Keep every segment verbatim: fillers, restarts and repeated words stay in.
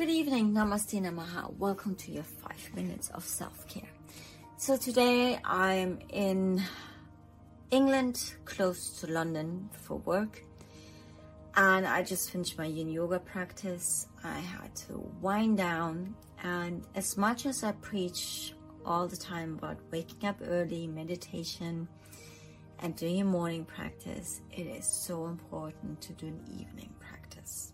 Good evening, Namaste Namaha. Welcome to your five minutes of self-care. So today I'm in England, close to London for work. And I just finished my yin yoga practice. I had to wind down, and as much as I preach all the time about waking up early, meditation, and doing a morning practice, it is so important to do an evening practice.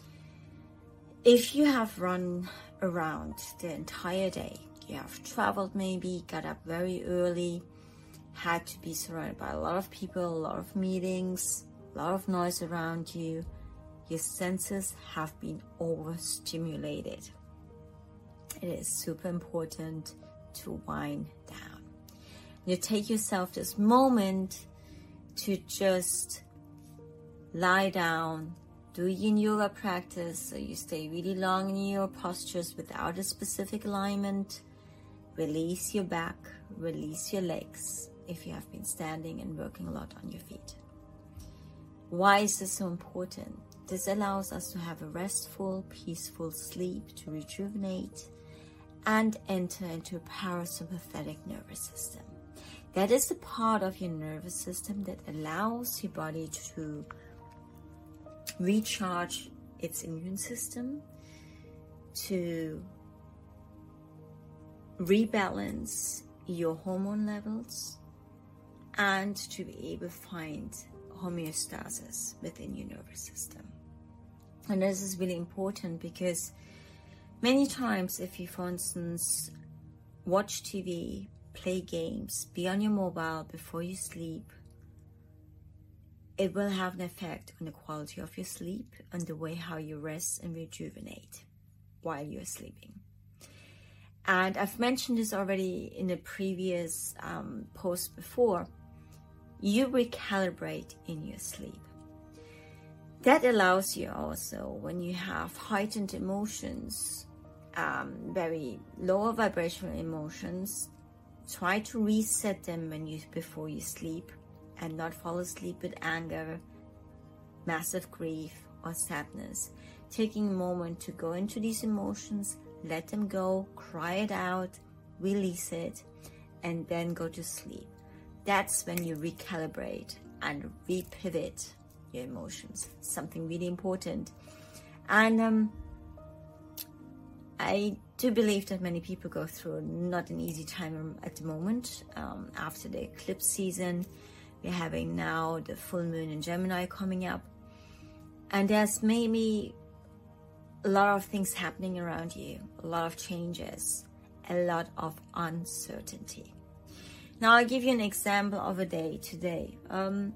If you have run around the entire day, you have traveled maybe, got up very early, had to be surrounded by a lot of people, a lot of meetings, a lot of noise around you, your senses have been overstimulated. It is super important to wind down. You take yourself this moment to just lie down, do yin yoga practice, so you stay really long in your postures without a specific alignment. Release your back, release your legs if you have been standing and working a lot on your feet. Why is this so important? This allows us to have a restful, peaceful sleep, to rejuvenate and enter into a parasympathetic nervous system. That is the part of your nervous system that allows your body to recharge its immune system, to rebalance your hormone levels, and to be able to find homeostasis within your nervous system. And this is really important because many times if you, for instance, watch T V, play games, be on your mobile before you sleep, it will have an effect on the quality of your sleep, on the way how you rest and rejuvenate while you're sleeping. And I've mentioned this already in a previous um, post before. You recalibrate in your sleep. That allows you also, when you have heightened emotions, um, very lower vibrational emotions, try to reset them when you before you sleep, and not fall asleep with anger, massive grief, or sadness. Taking a moment to go into these emotions, let them go, cry it out, release it, and then go to sleep. That's when you recalibrate and repivot your emotions. Something really important. And um, I do believe that many people go through not an easy time at the moment. Um, after the eclipse season, we're having now the full moon in Gemini coming up. And there's maybe a lot of things happening around you, a lot of changes, a lot of uncertainty. Now I'll give you an example of a day today. Um,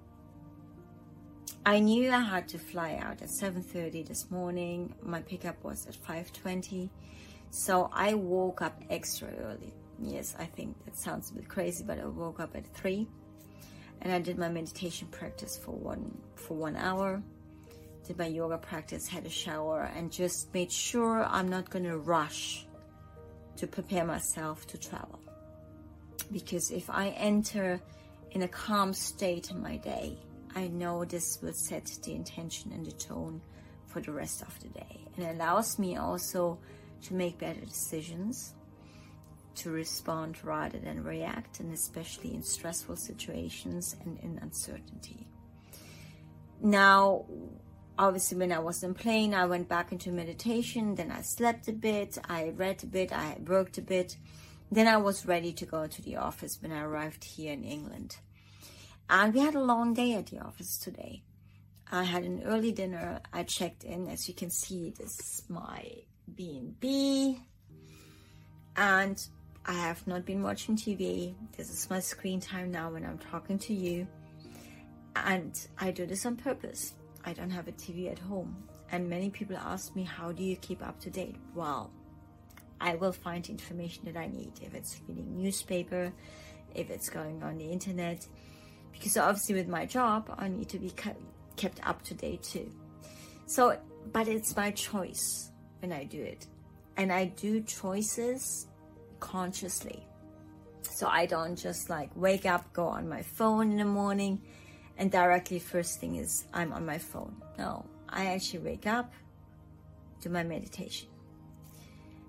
I knew I had to fly out at seven thirty this morning. My pickup was at five twenty. So I woke up extra early. Yes, I think that sounds a bit crazy, but I woke up at three. And I did my meditation practice for one, for one hour. Did my yoga practice, had a shower, and just made sure I'm not going to rush to prepare myself to travel. Because if I enter in a calm state in my day, I know this will set the intention and the tone for the rest of the day. And it allows me also to make better decisions, to respond rather than react, and especially in stressful situations and in uncertainty. Now, obviously when I was in plane, I went back into meditation, then I slept a bit, I read a bit, I worked a bit. Then I was ready to go to the office when I arrived here in England. And we had a long day at the office today. I had an early dinner. I checked in. As you can see, this is my B and B. And I have not been watching T V. This is my screen time now when I'm talking to you. And I do this on purpose. I don't have a T V at home. And many people ask me, how do you keep up to date? Well, I will find information that I need. If it's reading newspaper, if it's going on the internet. Because obviously with my job, I need to be kept up to date too. So, but it's my choice when I do it. And I do choices consciously. So I don't just like wake up, go on my phone in the morning, and directly first thing is I'm on my phone. No, I actually wake up, do my meditation.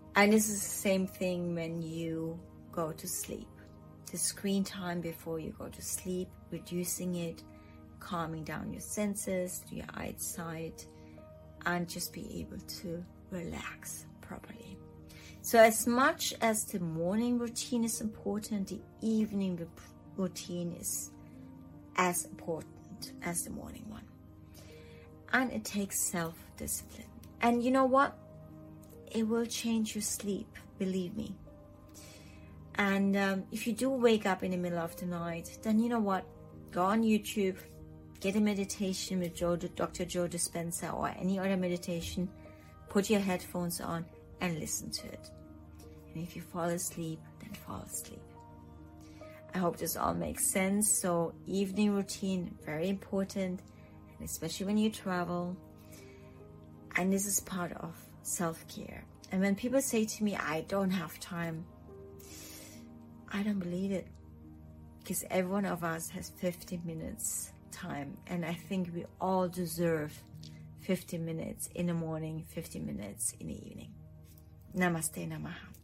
And this is the same thing when you go to sleep. The screen time before you go to sleep, reducing it, calming down your senses, your eyesight, and just be able to relax properly. So as much as the morning routine is important, the evening routine is as important as the morning one. And it takes self-discipline. And you know what? It will change your sleep, believe me. And um, if you do wake up in the middle of the night, then you know what? Go on YouTube, get a meditation with Joe, Doctor Joe Dispenza, or any other meditation. Put your headphones on and listen to it. And if you fall asleep, then fall asleep. I hope this all makes sense. So evening routine, very important, and especially when you travel. And this is part of self-care. And when people say to me, I don't have time, I don't believe it, because every one of us has fifty minutes time, and I think we all deserve fifty minutes in the morning, fifty minutes in the evening. Namaste, Namaha.